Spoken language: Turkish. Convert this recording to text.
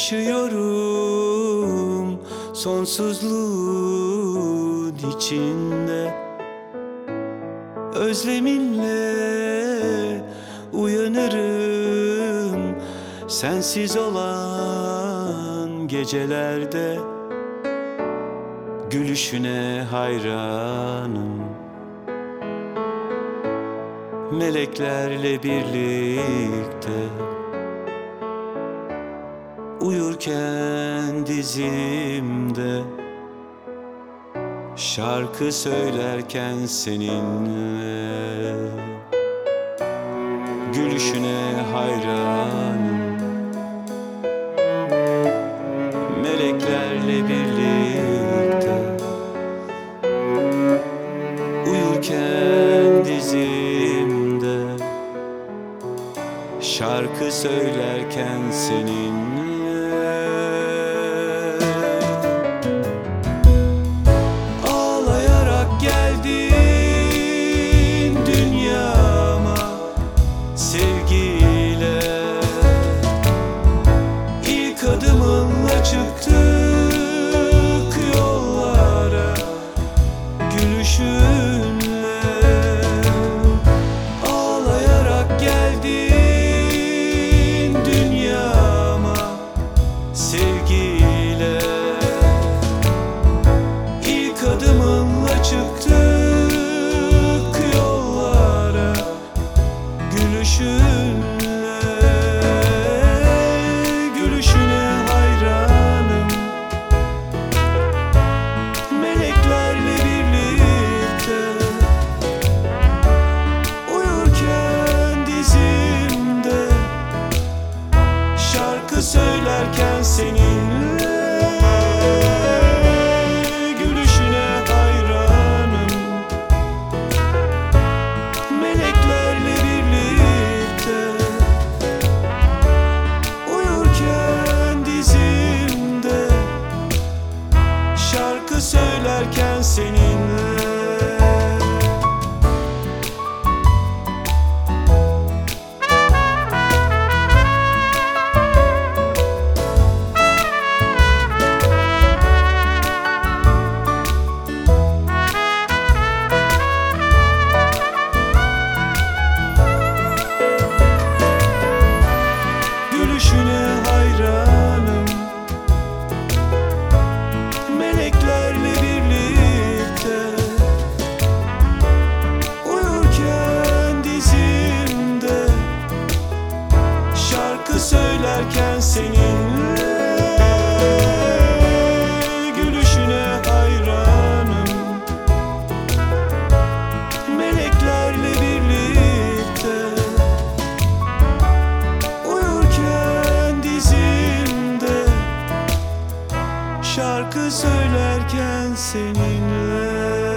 Yaşıyorum sonsuzluğun içinde, özleminle uyanırım sensiz olan gecelerde. Gülüşüne hayranım, meleklerle birlikte. Uyurken dizimde, şarkı söylerken seninle. Gülüşüne hayranım, meleklerle birlikte. Uyurken dizimde, şarkı söylerken seninle. Ağlayarak geldin dünyama sevgiyle, İlk adımınla çıktık yollara gülüşünle. Ağlayarak geldin dünyama sevgiyle, İlk adımınla çıktık yollara gülüşünle. Gülüşüne hayranım, meleklerle birlikte. Uyurken dizimde, şarkı söylerken seninle. Gülüşüne hayranım, meleklerle birlikte. Uyurken dizimde, şarkı söylerken seninle. Gülüşüne hayranım, meleklerle birlikte. Uyurken dizimde, şarkı söylerken seninle. Gülüşüne hayranım, meleklerle birlikte. Uyurken dizimde, şarkı söylerken seninle.